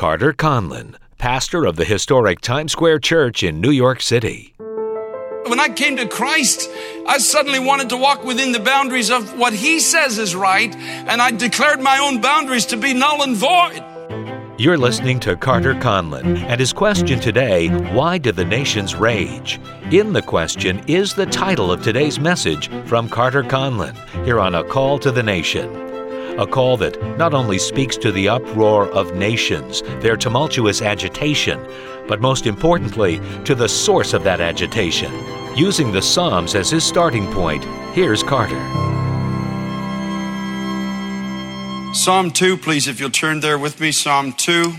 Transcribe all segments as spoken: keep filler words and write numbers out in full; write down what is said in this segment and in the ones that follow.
Carter Conlon, pastor of the historic Times Square Church in New York City. When I came to Christ, I suddenly wanted to walk within the boundaries of what He says is right, and I declared my own boundaries to be null and void. You're listening to Carter Conlon, and his question today, why do the nations rage? In the question is the title of today's message from Carter Conlon, here on A Call to the Nation. A call that not only speaks to the uproar of nations, their tumultuous agitation, but most importantly, to the source of that agitation. Using the Psalms as his starting point, here's Carter. Psalm two, please, if you'll turn there with me. Psalm two.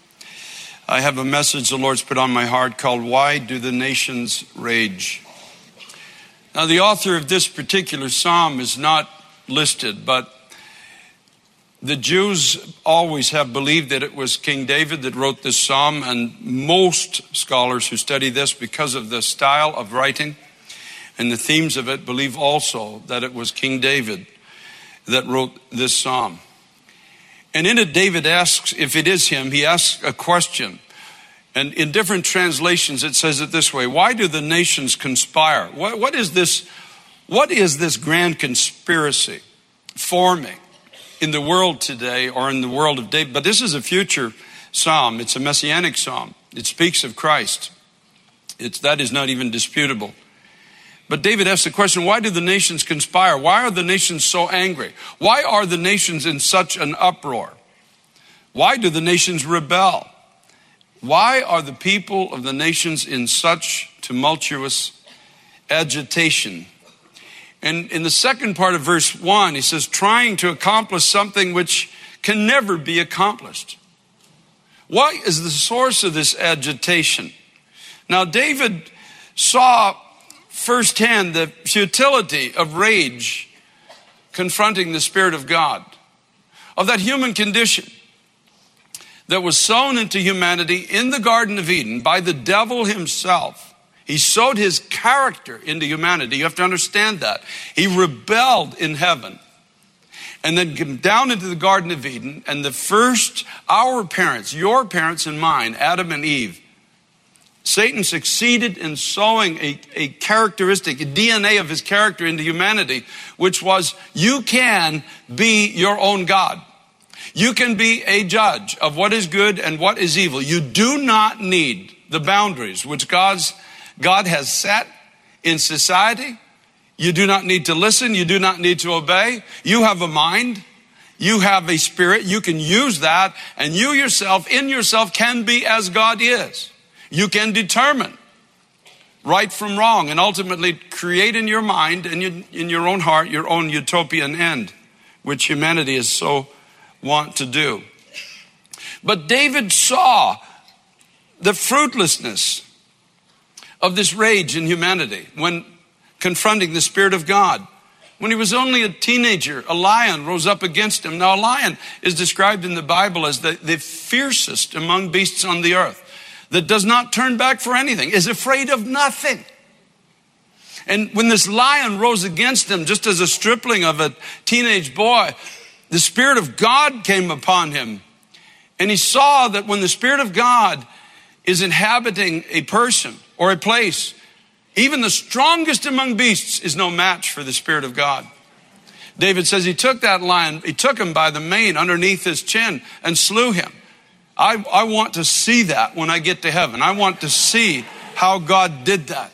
I have a message the Lord's put on my heart called, Why Do the Nations Rage? Now, the author of this particular psalm is not listed, but the Jews always have believed that it was King David that wrote this psalm, and most scholars who study this, because of the style of writing and the themes of it, believe also that it was King David that wrote this psalm. And in it, David asks, if it is him, he asks a question. And in different translations, it says it this way: why do the nations conspire? What, what is this, what is this grand conspiracy forming in the world today, or in the world of David? But this is a future psalm. It's a messianic psalm. It speaks of Christ. It's, that is not even disputable. But David asks the question, why do the nations conspire? Why are the nations so angry? Why are the nations in such an uproar? Why do the nations rebel? Why are the people of the nations in such tumultuous agitation? And in the second part of verse one, he says, trying to accomplish something which can never be accomplished. What is the source of this agitation? Now, David saw firsthand the futility of rage confronting the Spirit of God, of that human condition that was sown into humanity in the Garden of Eden by the devil himself. He sowed his character into humanity. You have to understand that. He rebelled in heaven and then came down into the Garden of Eden. And the first, our parents, your parents and mine, Adam and Eve, Satan succeeded in sowing a, a characteristic, a D N A of his character into humanity, which was, you can be your own God. You can be a judge of what is good and what is evil. You do not need the boundaries which God's God has set in society. You do not need to listen. You do not need to obey. You have a mind. You have a spirit. You can use that. And you yourself, in yourself, can be as God is. You can determine right from wrong and ultimately create in your mind and in your own heart your own utopian end, which humanity is so want to do. But David saw the fruitlessness of this rage in humanity when confronting the Spirit of God. When he was only a teenager, a lion rose up against him. Now, a lion is described in the Bible as the, the fiercest among beasts on the earth, that does not turn back for anything, is afraid of nothing. And when this lion rose against him, just as a stripling of a teenage boy, the Spirit of God came upon him. And he saw that when the Spirit of God is inhabiting a person or a place, even the strongest among beasts is no match for the Spirit of God. David says he took that lion, he took him by the mane underneath his chin and slew him. I, I want to see that when I get to heaven. I want to see how God did that.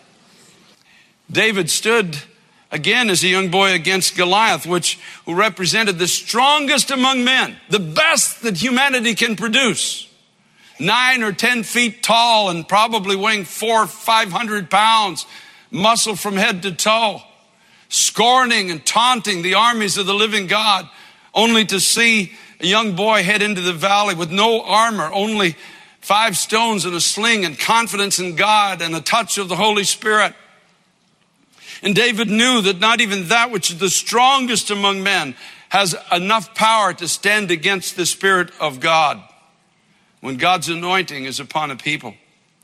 David stood again as a young boy against Goliath, which who represented the strongest among men, the best that humanity can produce. Nine or ten feet tall and probably weighing four or five hundred pounds, muscle from head to toe, scorning and taunting the armies of the living God, only to see a young boy head into the valley with no armor, only five stones and a sling and confidence in God and a touch of the Holy Spirit. And David knew that not even that which is the strongest among men has enough power to stand against the Spirit of God when God's anointing is upon a people.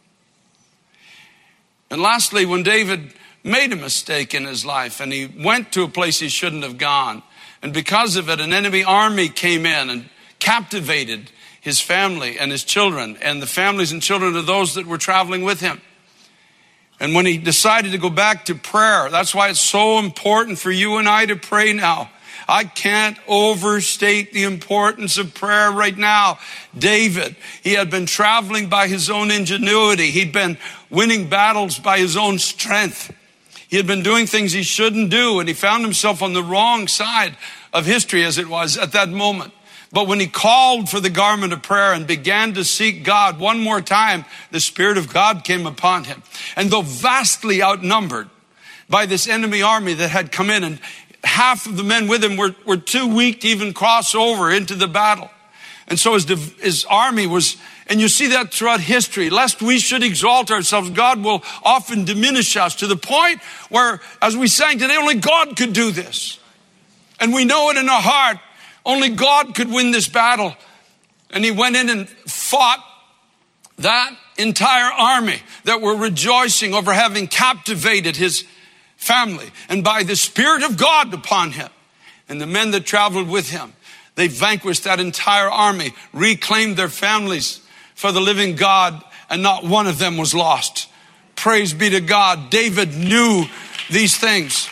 And lastly, when David made a mistake in his life and he went to a place he shouldn't have gone, and because of it, an enemy army came in and captivated his family and his children and the families and children of those that were traveling with him. And when he decided to go back to prayer, that's why it's so important for you and I to pray now. I can't overstate the importance of prayer right now. David, he had been traveling by his own ingenuity. He'd been winning battles by his own strength. He had been doing things he shouldn't do, and he found himself on the wrong side of history as it was at that moment. But when he called for the garment of prayer and began to seek God one more time, the Spirit of God came upon him. And though vastly outnumbered by this enemy army that had come in, and half of the men with him were, were too weak to even cross over into the battle. And so his, his army was, and you see that throughout history, lest we should exalt ourselves, God will often diminish us to the point where, as we sang today, only God could do this. And we know it in our heart. Only God could win this battle. And he went in and fought that entire army that were rejoicing over having captivated his family. And by the Spirit of God upon him and the men that traveled with him, they vanquished that entire army, reclaimed their families for the living God, and not one of them was lost. Praise be to God. David knew these things.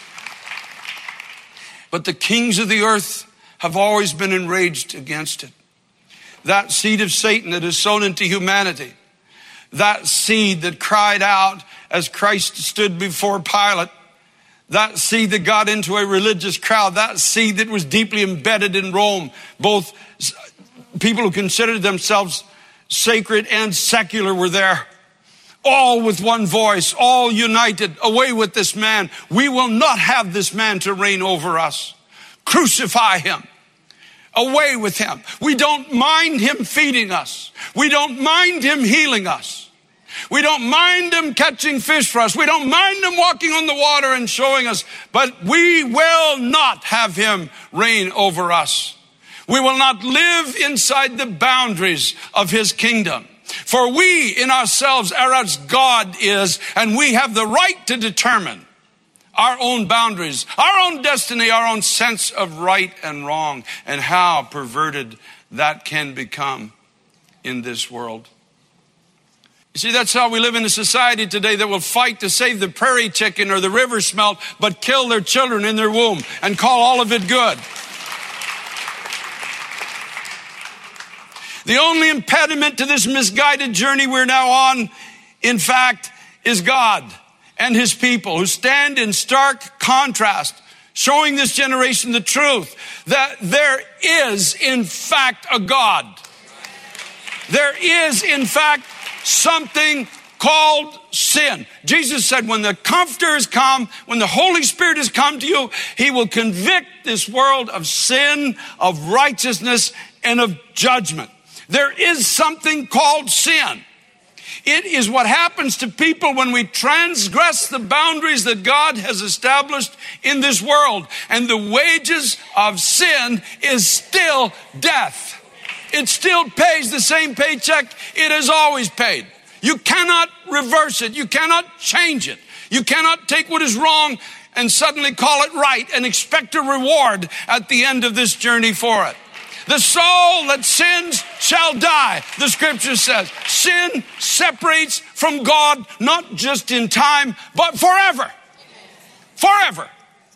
But the kings of the earth have always been enraged against it. That seed of Satan that is sown into humanity, that seed that cried out as Christ stood before Pilate, that seed that got into a religious crowd, that seed that was deeply embedded in Rome, both people who considered themselves sacred and secular were there, all with one voice, all united. Away with this man. We will not have this man to reign over us. Crucify him. Away with him. We don't mind him feeding us. We don't mind him healing us. We don't mind him catching fish for us. We don't mind him walking on the water and showing us. But we will not have him reign over us. We will not live inside the boundaries of his kingdom. For we in ourselves are as God is, and we have the right to determine our own boundaries, our own destiny, our own sense of right and wrong, and how perverted that can become in this world. You see, that's how we live in a society today that will fight to save the prairie chicken or the river smelt, but kill their children in their womb and call all of it good. The only impediment to this misguided journey we're now on, in fact, is God and his people, who stand in stark contrast, showing this generation the truth that there is, in fact, a God. There is, in fact, something called sin. Jesus said, when the Comforter has come, when the Holy Spirit has come to you, he will convict this world of sin, of righteousness, and of judgment. There is something called sin. It is what happens to people when we transgress the boundaries that God has established in this world. And the wages of sin is still death. It still pays the same paycheck it has always paid. You cannot reverse it. You cannot change it. You cannot take what is wrong and suddenly call it right and expect a reward at the end of this journey for it. The soul that sins shall die, the scripture says. Sin separates from God, not just in time, but forever. Forever.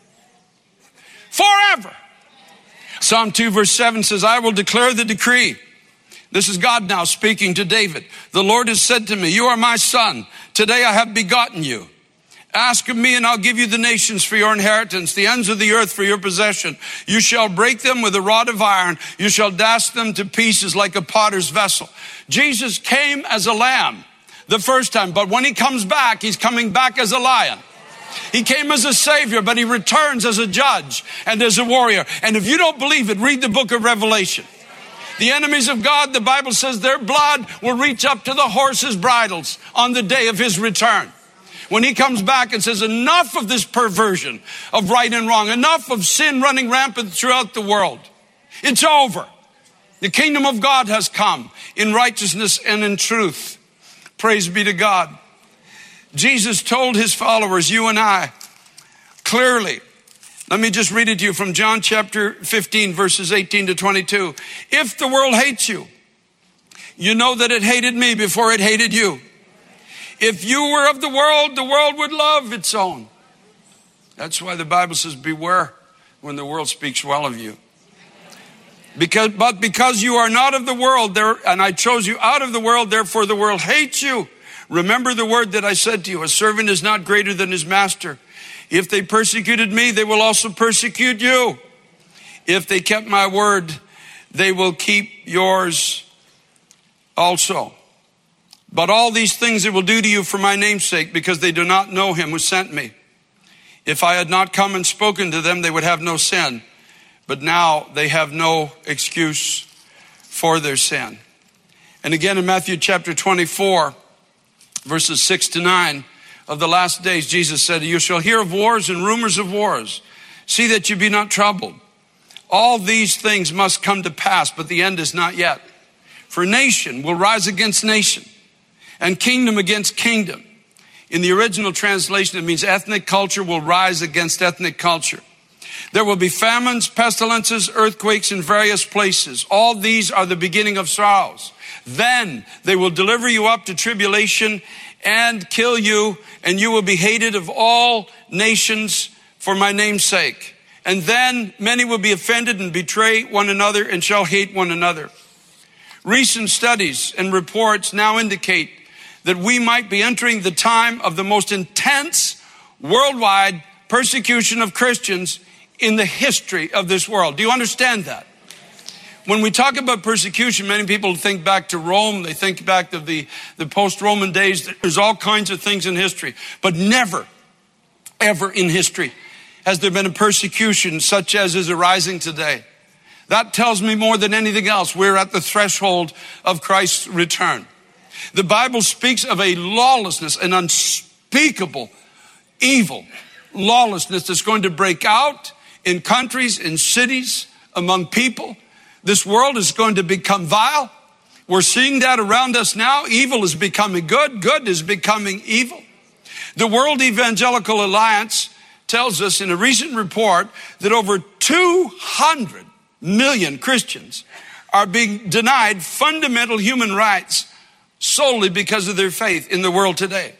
Forever. Psalm two verse seven says, I will declare the decree. This is God now speaking to David. The Lord has said to me, you are my son. Today I have begotten you. Ask of me and I'll give you the nations for your inheritance, the ends of the earth for your possession. You shall break them with a rod of iron. You shall dash them to pieces like a potter's vessel. Jesus came as a lamb the first time, but when he comes back, he's coming back as a lion. He came as a savior, but he returns as a judge and as a warrior. And if you don't believe it, read the book of Revelation. The enemies of God, the Bible says, their blood will reach up to the horses' bridles on the day of his return. When he comes back and says, enough of this perversion of right and wrong, enough of sin running rampant throughout the world. It's over. The kingdom of God has come in righteousness and in truth. Praise be to God. Jesus told his followers, you and I, clearly. Let me just read it to you from John chapter fifteen, verses eighteen to twenty-two. If the world hates you, You know that it hated me before it hated you. If you were of the world, the world would love its own. That's why the Bible says, beware when the world speaks well of you. Because, but because you are not of the world, there, and I chose you out of the world, therefore the world hates you. Remember the word that I said to you, a servant is not greater than his master. If they persecuted me, they will also persecute you. If they kept my word, they will keep yours also. But all these things they will do to you for my name's sake, because they do not know him who sent me. If I had not come and spoken to them, they would have no sin. But now they have no excuse for their sin. And again in Matthew chapter twenty-four, verses six to nine, of the last days, Jesus said, you shall hear of wars and rumors of wars. See that you be not troubled. All these things must come to pass, but the end is not yet. For nation will rise against nation, and kingdom against kingdom. In the original translation, it means ethnic culture will rise against ethnic culture. There will be famines, pestilences, earthquakes in various places. All these are the beginning of sorrows. Then they will deliver you up to tribulation and kill you, and you will be hated of all nations for my name's sake. And then many will be offended and betray one another and shall hate one another. Recent studies and reports now indicate that we might be entering the time of the most intense worldwide persecution of Christians in the history of this world. Do you understand that? When we talk about persecution, many people think back to Rome. They think back to the, the post-Roman days. There's all kinds of things in history. But never, ever in history has there been a persecution such as is arising today. That tells me more than anything else, we're at the threshold of Christ's return. The Bible speaks of a lawlessness, an unspeakable evil lawlessness that's going to break out in countries, in cities, among people. This world is going to become vile. We're seeing that around us now. Evil is becoming good. Good is becoming evil. The World Evangelical Alliance tells us in a recent report that over two hundred million Christians are being denied fundamental human rights solely because of their faith in the world today.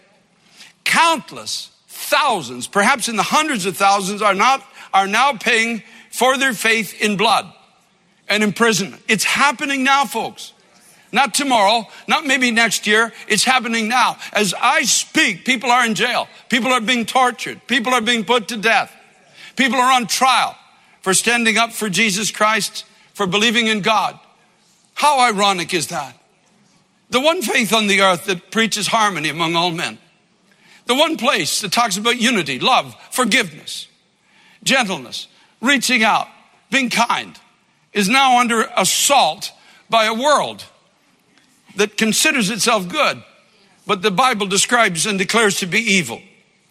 Countless thousands, perhaps in the hundreds of thousands, are not are now paying for their faith in blood and imprisonment. It's happening now, folks. Not tomorrow, not maybe next year. It's happening now. As I speak, people are in jail. People are being tortured. People are being put to death. People are on trial for standing up for Jesus Christ, for believing in God. How ironic is that? The one faith on the earth that preaches harmony among all men. The one place that talks about unity, love, forgiveness, gentleness, reaching out, being kind, is now under assault by a world that considers itself good, but the Bible describes and declares to be evil.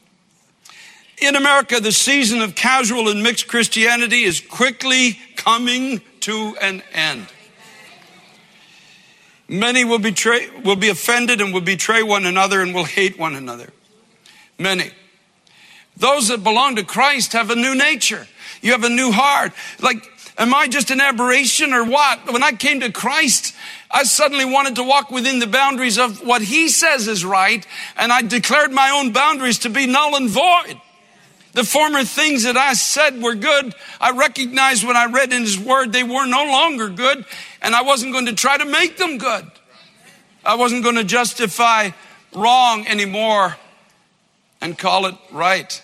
In America, the season of casual and mixed Christianity is quickly coming to an end. Many will betray, will be offended and will betray one another and will hate one another. Many. Those that belong to Christ have a new nature. You have a new heart. Like, am I just an aberration or what? When I came to Christ, I suddenly wanted to walk within the boundaries of what he says is right, and I declared my own boundaries to be null and void. The former things that I said were good, I recognized when I read in his word they were no longer good, and I wasn't going to try to make them good. I wasn't going to justify wrong anymore and call it right.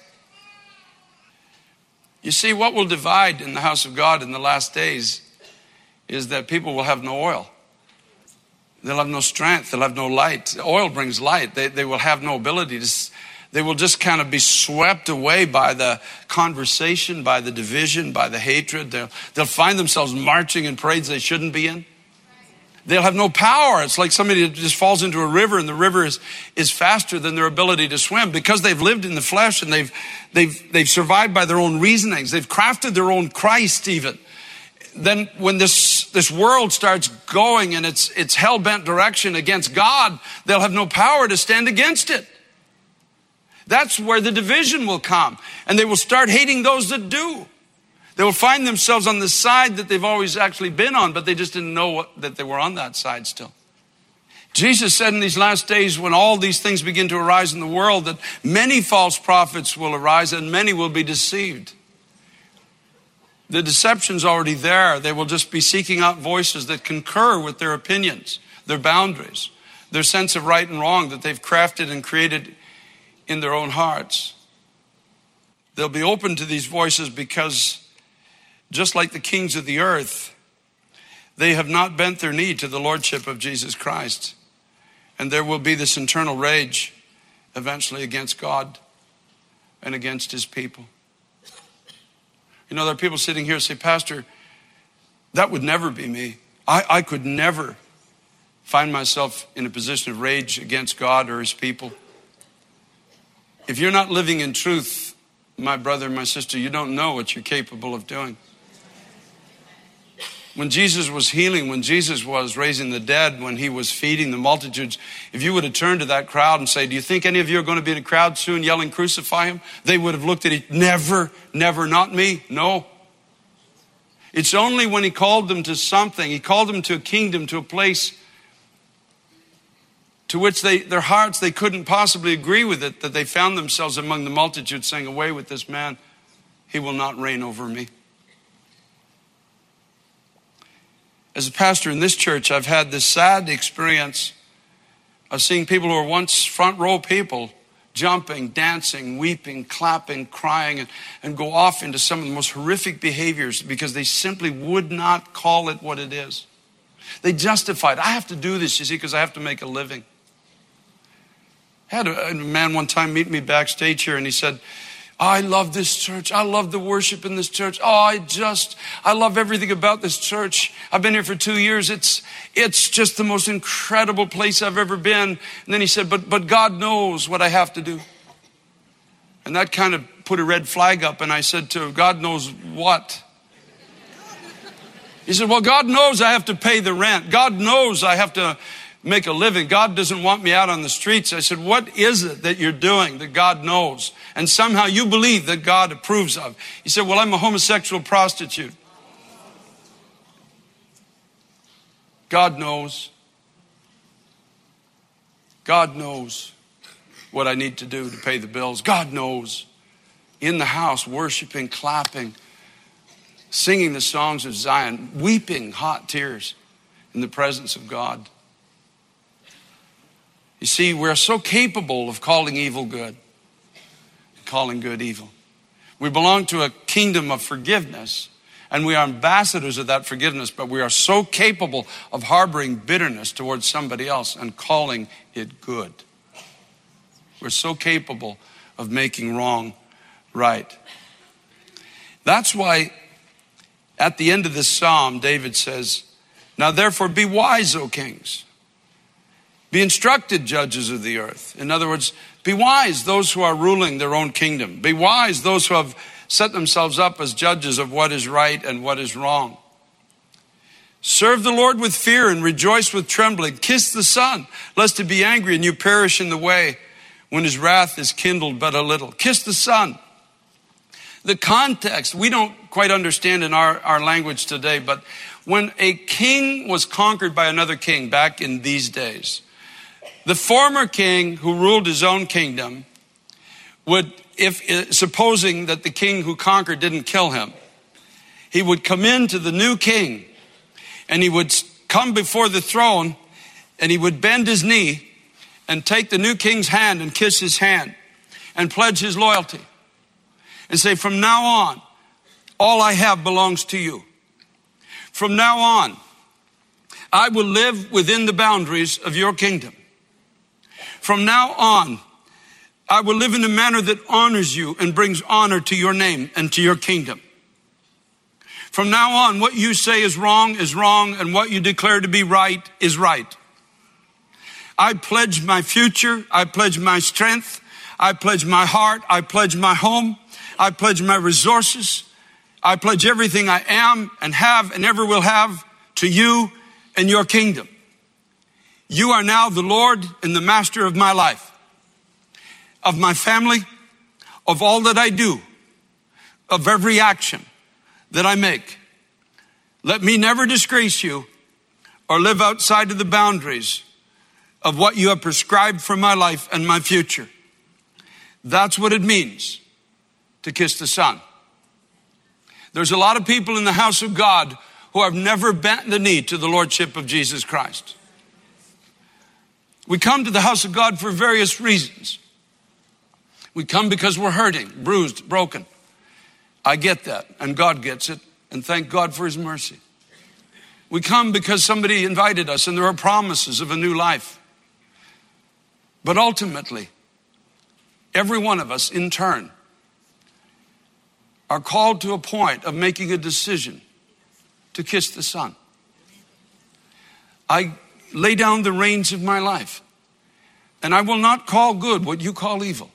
You see, what will divide in the house of God in the last days is that people will have no oil. They'll have no strength. They'll have no light. Oil brings light. They, they will have no ability to... They will just kind of be swept away by the conversation, by the division, by the hatred. They'll, they'll find themselves marching in parades they shouldn't be in. They'll have no power. It's like somebody that just falls into a river and the river is, is faster than their ability to swim because they've lived in the flesh and they've, they've, they've survived by their own reasonings. They've crafted their own Christ even. Then when this, this world starts going in its, its hell-bent direction against God, they'll have no power to stand against it. That's where the division will come. And they will start hating those that do. They will find themselves on the side that they've always actually been on, but they just didn't know what, that they were on that side still. Jesus said in these last days, when all these things begin to arise in the world, that many false prophets will arise and many will be deceived. The deception's already there. They will just be seeking out voices that concur with their opinions, their boundaries, their sense of right and wrong that they've crafted and created in their own hearts. They'll be open to these voices because, just like the kings of the earth, they have not bent their knee to the lordship of Jesus Christ. And there will be this internal rage eventually against God and against his people. You know, there are people sitting here who say, Pastor, that would never be me. I, I could never find myself in a position of rage against God or his people. If you're not living in truth, my brother and my sister, you don't know what you're capable of doing. When Jesus was healing, when Jesus was raising the dead, when he was feeding the multitudes, if you would have turned to that crowd and say, do you think any of you are going to be in a crowd soon yelling, crucify him? They would have looked at it, never, never, not me, no. It's only when he called them to something, he called them to a kingdom, to a place to which they, their hearts, they couldn't possibly agree with it, that they found themselves among the multitude saying, away with this man, he will not reign over me. As a pastor in this church, I've had this sad experience of seeing people who were once front row people jumping, dancing, weeping, clapping, crying, and, and go off into some of the most horrific behaviors because they simply would not call it what it is. They justified, I have to do this, you see, because I have to make a living. I had a, a man one time meet me backstage here, and he said, I love this church. I love the worship in this church. Oh, I just, I love everything about this church. I've been here for two years. It's, it's just the most incredible place I've ever been. And then he said, but, but God knows what I have to do. And that kind of put a red flag up. And I said to him, God knows what? He said, well, God knows I have to pay the rent. God knows I have to make a living. God doesn't want me out on the streets. I said, what is it that you're doing that God knows? And somehow you believe that God approves of. He said, well, I'm a homosexual prostitute. God knows. God knows what I need to do to pay the bills. God knows. In the house, worshiping, clapping, singing the songs of Zion, weeping hot tears in the presence of God. You see, we're so capable of calling evil good, calling good evil. We belong to a kingdom of forgiveness, and we are ambassadors of that forgiveness, but we are so capable of harboring bitterness towards somebody else and calling it good. We're so capable of making wrong right. That's why at the end of this psalm, David says, now therefore be wise, O kings. Be instructed, judges of the earth. In other words, be wise, those who are ruling their own kingdom. Be wise, those who have set themselves up as judges of what is right and what is wrong. Serve the Lord with fear and rejoice with trembling. Kiss the Son, lest he be angry and you perish in the way when his wrath is kindled but a little. Kiss the Son. The context, we don't quite understand in our, our language today, but when a king was conquered by another king back in these days, the former king who ruled his own kingdom would, if supposing that the king who conquered didn't kill him, he would come into the new king and he would come before the throne and he would bend his knee and take the new king's hand and kiss his hand and pledge his loyalty and say, from now on, all I have belongs to you. From now on, I will live within the boundaries of your kingdom. From now on, I will live in a manner that honors you and brings honor to your name and to your kingdom. From now on, what you say is wrong is wrong, and what you declare to be right is right. I pledge my future. I pledge my strength. I pledge my heart. I pledge my home. I pledge my resources. I pledge everything I am and have and ever will have to you and your kingdom. You are now the Lord and the master of my life, of my family, of all that I do, of every action that I make. Let me never disgrace you or live outside of the boundaries of what you have prescribed for my life and my future. That's what it means to kiss the Son. There's a lot of people in the house of God who have never bent the knee to the Lordship of Jesus Christ. We come to the house of God for various reasons. We come because we're hurting, bruised, broken. I get that, and God gets it, and thank God for his mercy. We come because somebody invited us, and there are promises of a new life. But ultimately, every one of us in turn are called to a point of making a decision to kiss the Son. I lay down the reins of my life, and I will not call good what you call evil.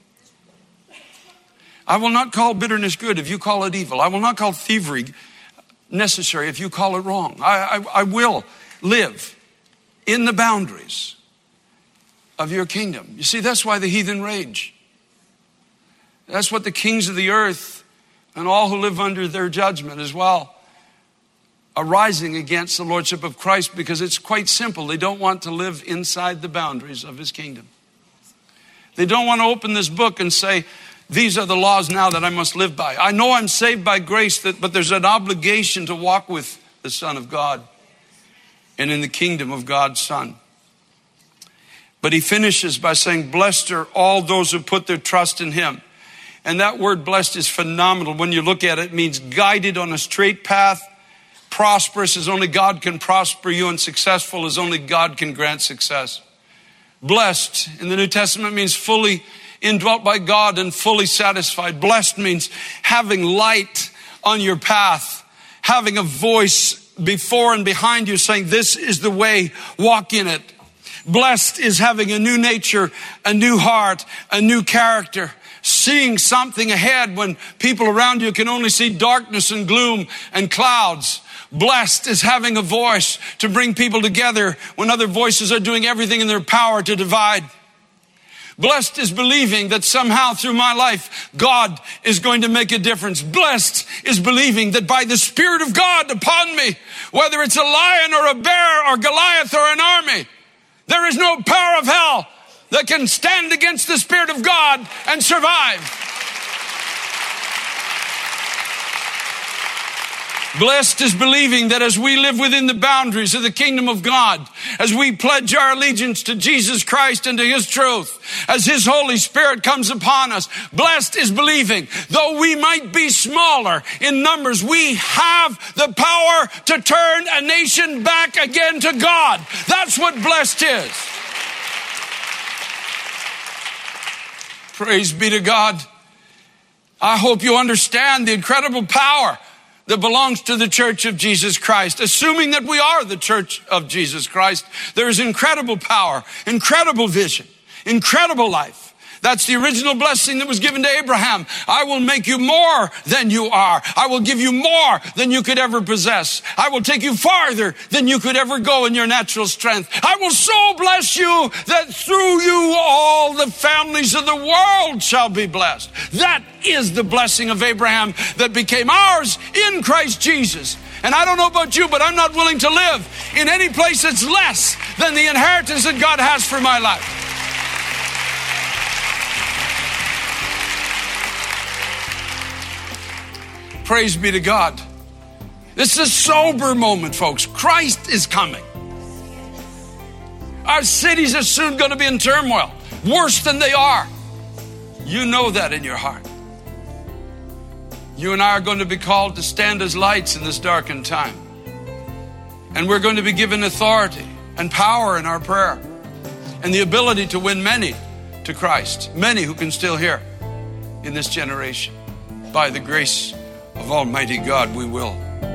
I will not call bitterness good if you call it evil. I will not call thievery necessary if you call it wrong. I, I, I will live in the boundaries of your kingdom. You see, that's why the heathen rage. That's what the kings of the earth and all who live under their judgment as well are rising against the Lordship of Christ, because it's quite simple. They don't want to live inside the boundaries of his kingdom. They don't want to open this book and say, these are the laws now that I must live by. I know I'm saved by grace, that, but there's an obligation to walk with the Son of God and in the kingdom of God's Son. But he finishes by saying, blessed are all those who put their trust in him. And that word blessed is phenomenal. When you look at it, it means guided on a straight path, prosperous as only God can prosper you, and successful as only God can grant success. Blessed in the New Testament means fully indwelt by God and fully satisfied. Blessed means having light on your path, having a voice before and behind you saying, this is the way, walk in it. Blessed is having a new nature, a new heart, a new character, seeing something ahead when people around you can only see darkness and gloom and clouds. Blessed is having a voice to bring people together when other voices are doing everything in their power to divide. Blessed is believing that somehow through my life, God is going to make a difference. Blessed is believing that by the Spirit of God upon me, whether it's a lion or a bear or Goliath or an army, there is no power of hell that can stand against the Spirit of God and survive. Blessed is believing that as we live within the boundaries of the kingdom of God, as we pledge our allegiance to Jesus Christ and to his truth, as his Holy Spirit comes upon us, blessed is believing, though we might be smaller in numbers, we have the power to turn a nation back again to God. That's what blessed is. Praise be to God. I hope you understand the incredible power that belongs to the Church of Jesus Christ. Assuming that we are the Church of Jesus Christ, there is incredible power, incredible vision, incredible life. That's the original blessing that was given to Abraham. I will make you more than you are. I will give you more than you could ever possess. I will take you farther than you could ever go in your natural strength. I will so bless you that through you all the families of the world shall be blessed. That is the blessing of Abraham that became ours in Christ Jesus. And I don't know about you, but I'm not willing to live in any place that's less than the inheritance that God has for my life. Praise be to God. This is a sober moment, folks. Christ is coming. Our cities are soon going to be in turmoil, worse than they are. You know that in your heart. You and I are going to be called to stand as lights in this darkened time. And we're going to be given authority and power in our prayer and the ability to win many to Christ, many who can still hear in this generation. By the grace of Almighty God, we will.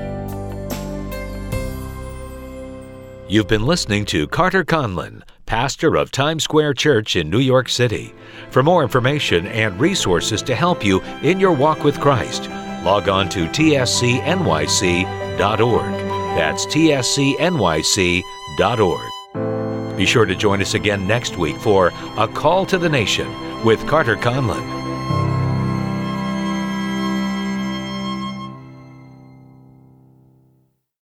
You've been listening to Carter Conlon, pastor of Times Square Church in New York City. For more information and resources to help you in your walk with Christ, log on to T S C N Y C dot org. That's T S C N Y C dot org. Be sure to join us again next week for A Call to the Nation with Carter Conlon.